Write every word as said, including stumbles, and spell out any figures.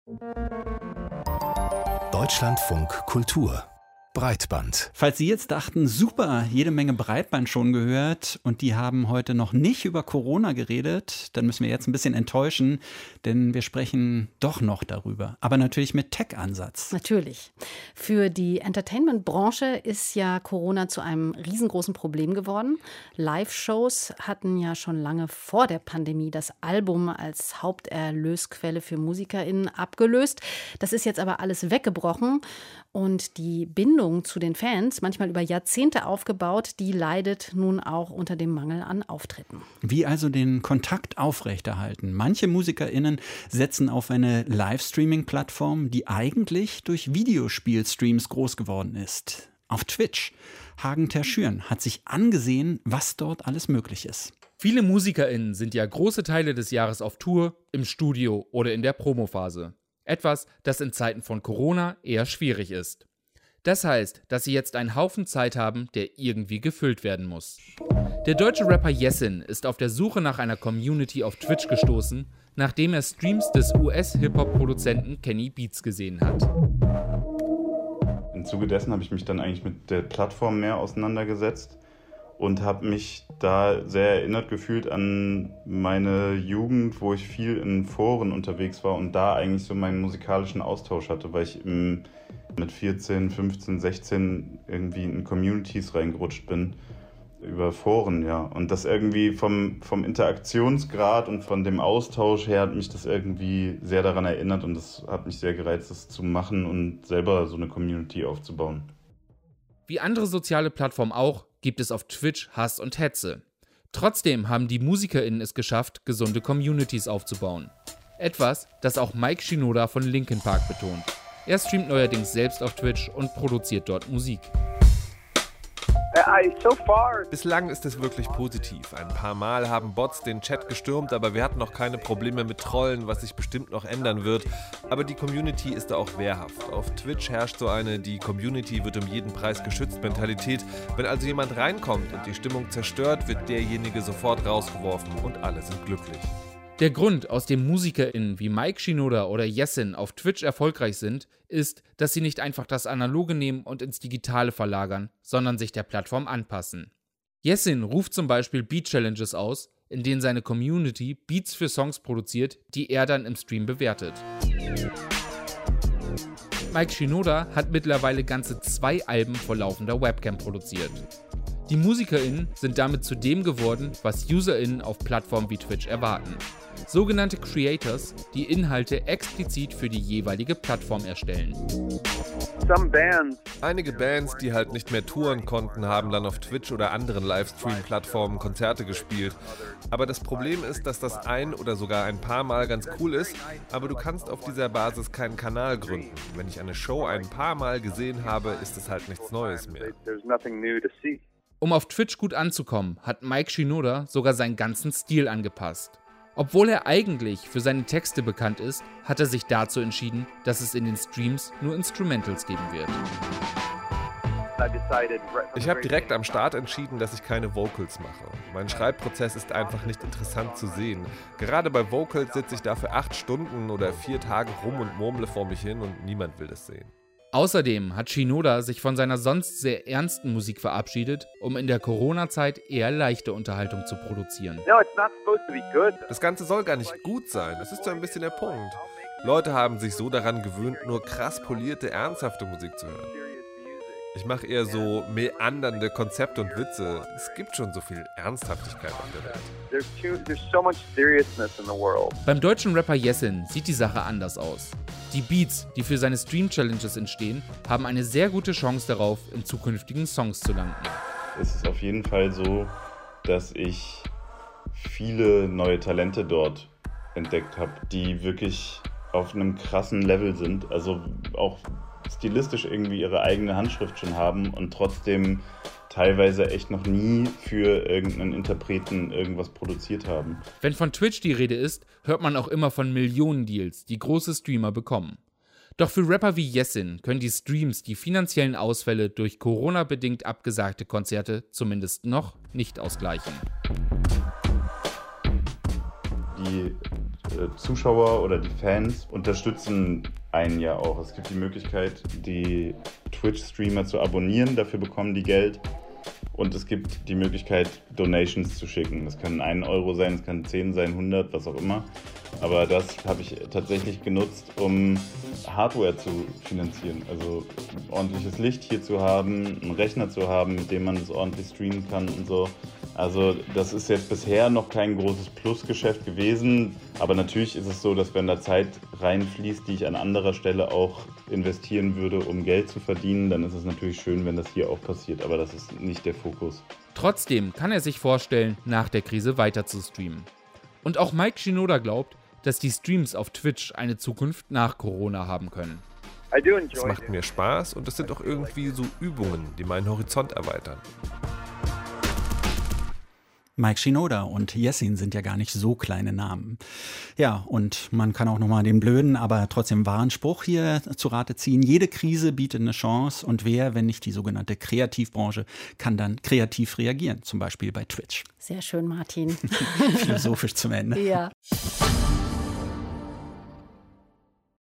Deutschlandfunk Kultur Breitband. Falls Sie jetzt dachten, super, jede Menge Breitband schon gehört und die haben heute noch nicht über Corona geredet, dann müssen wir jetzt ein bisschen enttäuschen, denn wir sprechen doch noch darüber. Aber natürlich mit Tech-Ansatz. Natürlich. Für die Entertainment-Branche ist ja Corona zu einem riesengroßen Problem geworden. Live-Shows hatten ja schon lange vor der Pandemie das Album als Haupterlösquelle für MusikerInnen abgelöst. Das ist jetzt aber alles weggebrochen und die Bindung zu den Fans, manchmal über Jahrzehnte aufgebaut, die leidet nun auch unter dem Mangel an Auftritten. Wie also den Kontakt aufrechterhalten? Manche MusikerInnen setzen auf eine Livestreaming-Plattform, die eigentlich durch Videospielstreams groß geworden ist. Auf Twitch. Hagen Terschüren hat sich angesehen, was dort alles möglich ist. Viele MusikerInnen sind ja große Teile des Jahres auf Tour, im Studio oder in der Promophase. Etwas, das in Zeiten von Corona eher schwierig ist. Das heißt, dass sie jetzt einen Haufen Zeit haben, der irgendwie gefüllt werden muss. Der deutsche Rapper Jessin ist auf der Suche nach einer Community auf Twitch gestoßen, nachdem er Streams des U S-Hip-Hop-Produzenten Kenny Beats gesehen hat. Im Zuge dessen habe ich mich dann eigentlich mit der Plattform mehr auseinandergesetzt und habe mich da sehr erinnert gefühlt an meine Jugend, wo ich viel in Foren unterwegs war und da eigentlich so meinen musikalischen Austausch hatte, weil ich im mit vierzehn, fünfzehn, sechzehn irgendwie in Communities reingerutscht bin, über Foren, ja. Und das irgendwie vom, vom Interaktionsgrad und von dem Austausch her hat mich das irgendwie sehr daran erinnert und das hat mich sehr gereizt, das zu machen und selber so eine Community aufzubauen. Wie andere soziale Plattformen auch, gibt es auf Twitch Hass und Hetze. Trotzdem haben die MusikerInnen es geschafft, gesunde Communities aufzubauen. Etwas, das auch Mike Shinoda von Linkin Park betont. Er streamt neuerdings selbst auf Twitch und produziert dort Musik. Bislang ist es wirklich positiv. Ein paar Mal haben Bots den Chat gestürmt, aber wir hatten noch keine Probleme mit Trollen, was sich bestimmt noch ändern wird. Aber die Community ist da auch wehrhaft. Auf Twitch herrscht so eine "die Community wird um jeden Preis geschützt" Mentalität. Wenn also jemand reinkommt und die Stimmung zerstört, wird derjenige sofort rausgeworfen und alle sind glücklich. Der Grund, aus dem MusikerInnen wie Mike Shinoda oder Jessin auf Twitch erfolgreich sind, ist, dass sie nicht einfach das Analoge nehmen und ins Digitale verlagern, sondern sich der Plattform anpassen. Jessin ruft zum Beispiel Beat-Challenges aus, in denen seine Community Beats für Songs produziert, die er dann im Stream bewertet. Mike Shinoda hat mittlerweile ganze zwei Alben vor laufender Webcam produziert. Die MusikerInnen sind damit zu dem geworden, was UserInnen auf Plattformen wie Twitch erwarten. Sogenannte Creators, die Inhalte explizit für die jeweilige Plattform erstellen. Einige Bands, die halt nicht mehr touren konnten, haben dann auf Twitch oder anderen Livestream-Plattformen Konzerte gespielt. Aber das Problem ist, dass das ein oder sogar ein paar Mal ganz cool ist, aber du kannst auf dieser Basis keinen Kanal gründen. Wenn ich eine Show ein paar Mal gesehen habe, ist es halt nichts Neues mehr. Um auf Twitch gut anzukommen, hat Mike Shinoda sogar seinen ganzen Stil angepasst. Obwohl er eigentlich für seine Texte bekannt ist, hat er sich dazu entschieden, dass es in den Streams nur Instrumentals geben wird. Ich habe direkt am Start entschieden, dass ich keine Vocals mache. Mein Schreibprozess ist einfach nicht interessant zu sehen. Gerade bei Vocals sitze ich dafür acht Stunden oder vier Tage rum und murmle vor mich hin und niemand will das sehen. Außerdem hat Shinoda sich von seiner sonst sehr ernsten Musik verabschiedet, um in der Corona-Zeit eher leichte Unterhaltung zu produzieren. Das Ganze soll gar nicht gut sein, das ist so ein bisschen der Punkt. Leute haben sich so daran gewöhnt, nur krass polierte, ernsthafte Musik zu hören. Ich mache eher so meandernde Konzepte und Witze. Es gibt schon so viel Ernsthaftigkeit auf der Welt. Beim deutschen Rapper Jessin sieht die Sache anders aus. Die Beats, die für seine Stream-Challenges entstehen, haben eine sehr gute Chance darauf, in zukünftigen Songs zu landen. Es ist auf jeden Fall so, dass ich viele neue Talente dort entdeckt habe, die wirklich auf einem krassen Level sind. Also auch stilistisch irgendwie ihre eigene Handschrift schon haben und trotzdem teilweise echt noch nie für irgendeinen Interpreten irgendwas produziert haben. Wenn von Twitch die Rede ist, hört man auch immer von Millionen-Deals, die große Streamer bekommen. Doch für Rapper wie Jessin können die Streams die finanziellen Ausfälle durch Corona-bedingt abgesagte Konzerte zumindest noch nicht ausgleichen. Die äh, Zuschauer oder die Fans unterstützen einen ja auch. Es gibt die Möglichkeit, die Twitch-Streamer zu abonnieren, dafür bekommen die Geld. Und es gibt die Möglichkeit, Donations zu schicken. Das können ein Euro sein, es kann zehn sein, hundert, was auch immer. Aber das habe ich tatsächlich genutzt, um Hardware zu finanzieren. Also ordentliches Licht hier zu haben, einen Rechner zu haben, mit dem man es ordentlich streamen kann und so. Also das ist jetzt bisher noch kein großes Plusgeschäft gewesen. Aber natürlich ist es so, dass wenn da Zeit reinfließt, die ich an anderer Stelle auch investieren würde, um Geld zu verdienen, dann ist es natürlich schön, wenn das hier auch passiert. Aber das ist nicht der Fokus. Trotzdem kann er sich vorstellen, nach der Krise weiter zu streamen. Und auch Mike Shinoda glaubt, dass die Streams auf Twitch eine Zukunft nach Corona haben können. Es macht mir Spaß und es sind auch irgendwie so Übungen, die meinen Horizont erweitern. Mike Shinoda und Yessin sind ja gar nicht so kleine Namen. Ja, und man kann auch nochmal den blöden, aber trotzdem wahren Spruch hier zu Rate ziehen. Jede Krise bietet eine Chance und wer, wenn nicht die sogenannte Kreativbranche, kann dann kreativ reagieren, zum Beispiel bei Twitch. Sehr schön, Martin. Philosophisch zum Ende. Ja.